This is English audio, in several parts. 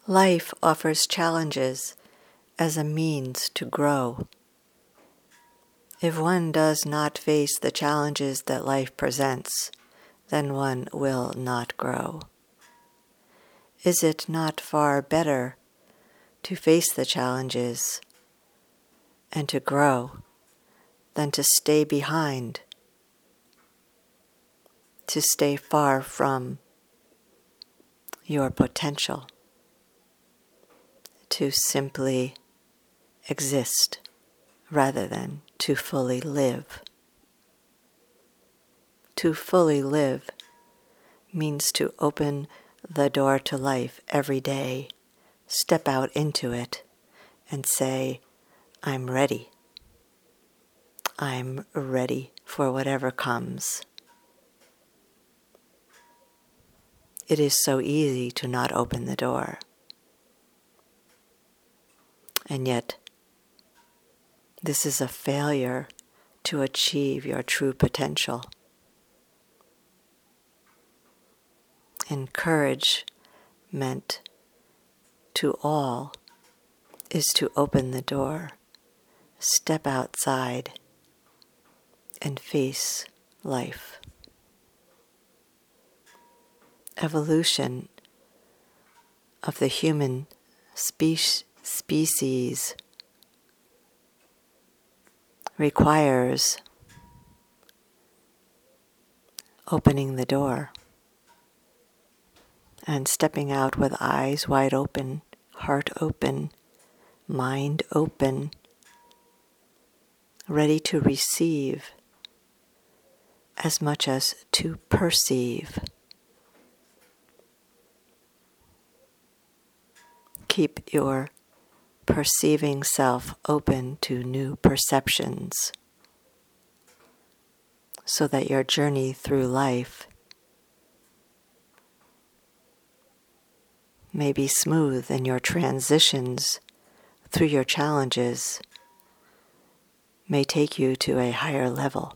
Life offers challenges as a means to grow. If one does not face the challenges that life presents, then one will not grow. Is it not far better to face the challenges and to grow than to stay behind, to stay far from your potential, to simply exist rather than to fully live? To fully live means to open the door to life every day, step out into it, and say, I'm ready. I'm ready for whatever comes. It is so easy to not open the door. And yet, this is a failure to achieve your true potential. Encouragement to all is to open the door, step outside, and face life. Evolution of the human species requires opening the door and stepping out with eyes wide open, heart open, mind open, ready to receive as much as to perceive. Keep your perceiving self open to new perceptions so that your journey through life may be smooth and your transitions through your challenges may take you to a higher level.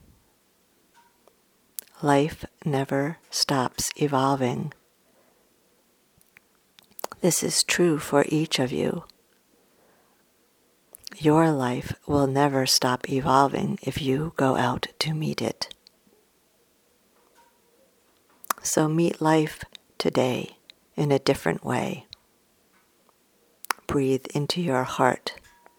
Life never stops evolving. This is true for each of you. Your life will never stop evolving if you go out to meet it. So meet life today in a different way. Breathe into your heart.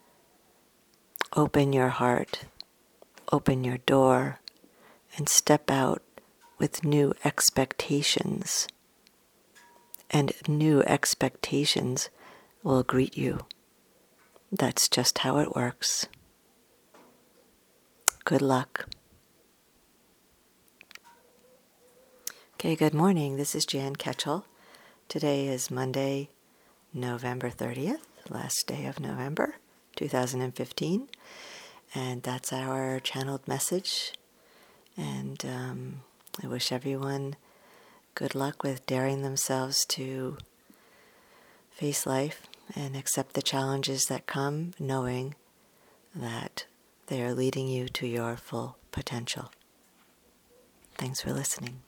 Open your heart. Open your door and step out with new expectations. And new expectations will greet you. That's just how it works. Good luck. Okay, good morning. This is Jan Ketchel. Today is Monday, November 30th, last day of November 2015. And that's our channeled message. And I wish everyone good luck with daring themselves to face life and accept the challenges that come, knowing that they are leading you to your full potential. Thanks for listening.